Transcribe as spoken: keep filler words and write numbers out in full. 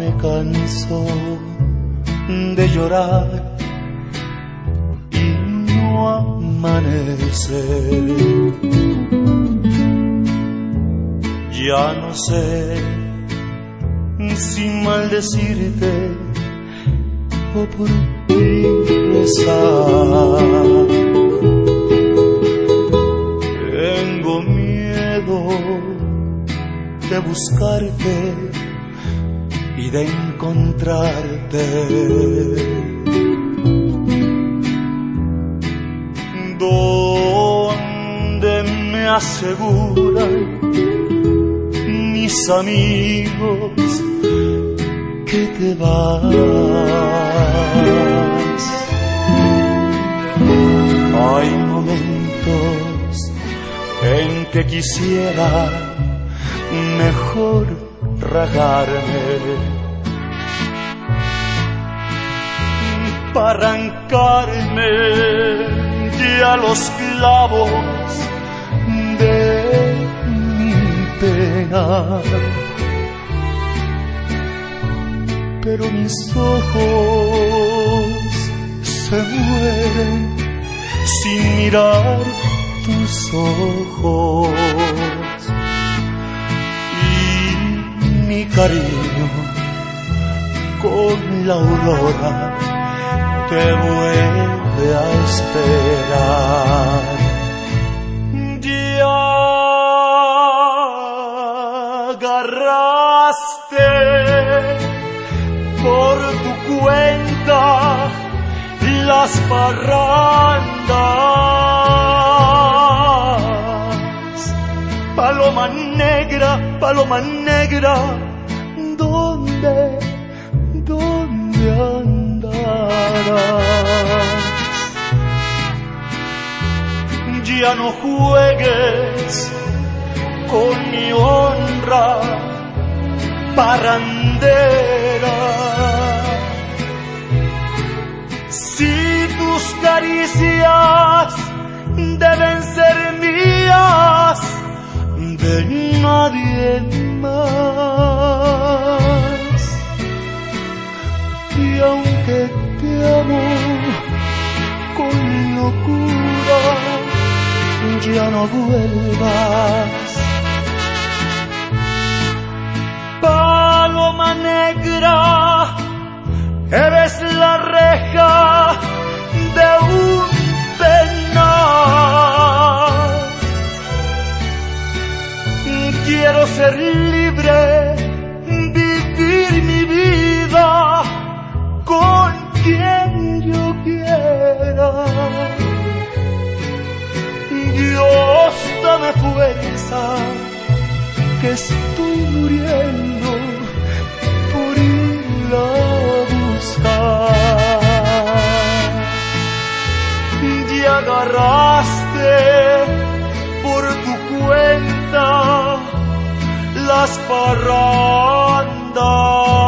me canso de llorar y no amanece. Ya no sé si maldecirte o por ti rezar. Tengo miedo de buscarte y de encontrarte. Donde me aseguran mis amigos que te vas. Hay momentos en que quisiera mejor rajarme para arrancarme ya los clavos de mi pena. Pero mis ojos se mueren sin mirar tus ojos. Mi cariño con la aurora te vuelve a esperar. Ya agarraste por tu cuenta las parrandas. Paloma negra, paloma negra, ¿dónde, dónde andarás? Ya no juegues con mi honra parrandera. Si tus caricias deben ser mías, de nadie más. Y aunque te amo con locura, ya no vuelvas. Paloma negra, eres la reja de un penal. Quiero ser libre, vivir mi vida con quien yo quiera. Dios, dame fuerza, que estoy muriendo por ir a buscar. Ya agarraste por tu cuenta las parrandas.